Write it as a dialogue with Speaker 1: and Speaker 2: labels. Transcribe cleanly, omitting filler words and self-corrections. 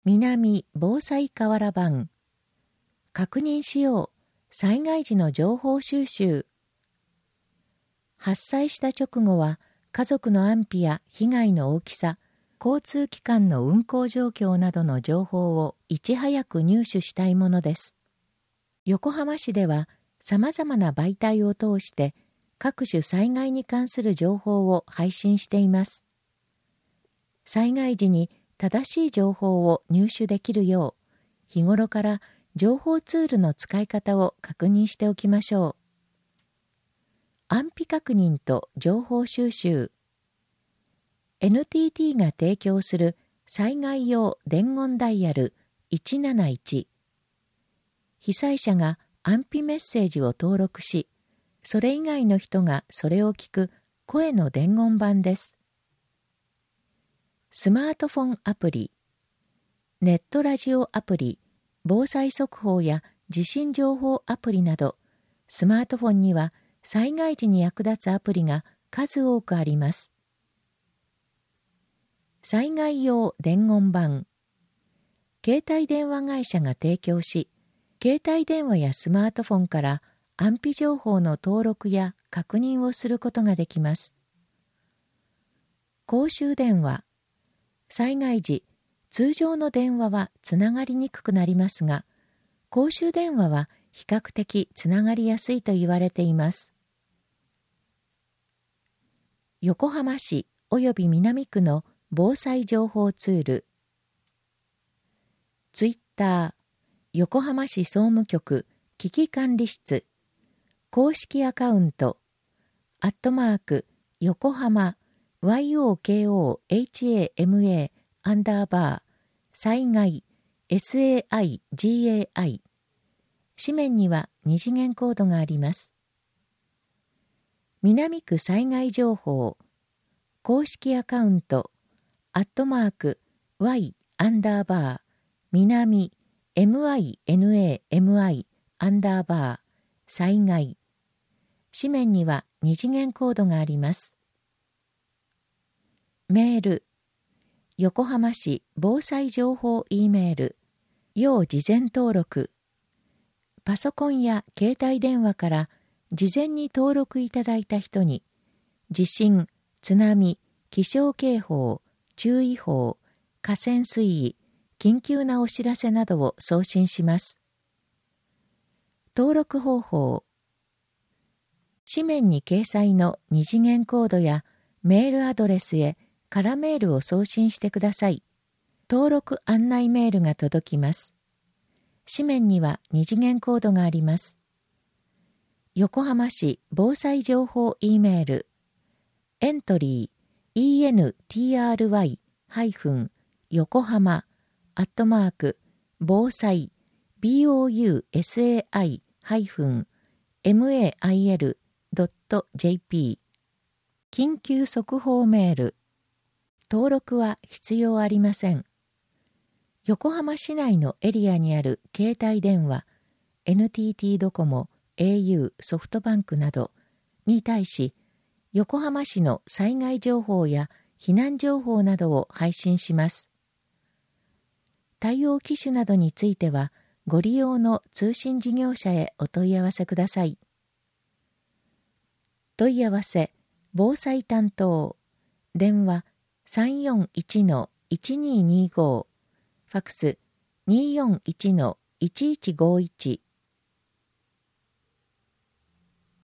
Speaker 1: 南防災河原版。確認しよう。災害時の情報収集。発災した直後は、家族の安否や被害の大きさ、交通機関の運行状況などの情報をいち早く入手したいものです。横浜市では、様々な媒体を通して、各種災害に関する情報を配信しています。災害時に正しい情報を入手できるよう、日頃から情報ツールの使い方を確認しておきましょう。安否確認と情報収集。NTT が提供する災害用伝言ダイヤル171。被災者が安否メッセージを登録し、それ以外の人がそれを聞く声の伝言版です。スマートフォンアプリ、ネットラジオアプリ、防災速報や地震情報アプリなど、スマートフォンには災害時に役立つアプリが数多くあります。災害用伝言版。携帯電話会社が提供し、携帯電話やスマートフォンから安否情報の登録や確認をすることができます。公衆電話。災害時、通常の電話はつながりにくくなりますが、公衆電話は比較的つながりやすいと言われています。横浜市及び南区の防災情報ツール。ツイッター、横浜市総務局危機管理室、公式アカウント、@横浜YOKOHAMA_ 災害 SAIGAI。紙面には二次元コードがあります。南区災害情報、公式アカウント、@Y_ 南 MINAMI_ 災害。紙面には二次元コードがあります。メール。横浜市防災情報 E メール。要事前登録。パソコンや携帯電話から事前に登録いただいた人に、地震、津波、気象警報、注意報、河川水位、緊急なお知らせなどを送信します。登録方法。紙面に掲載の二次元コードやメールアドレスへ空メールを送信してください。登録案内メールが届きます。紙面には二次元コードがあります。横浜市防災情報 E メール。エントリー ENTRY- 横浜防災 BOUSAI-mail.jp 緊急速報メール。登録は必要ありません。横浜市内のエリアにある携帯電話、NTT ドコモ、au、ソフトバンクなどに対し、横浜市の災害情報や避難情報などを配信します。対応機種などについては、ご利用の通信事業者へお問い合わせください。問い合わせ、防災担当、電話341-1225、ファクス241-1151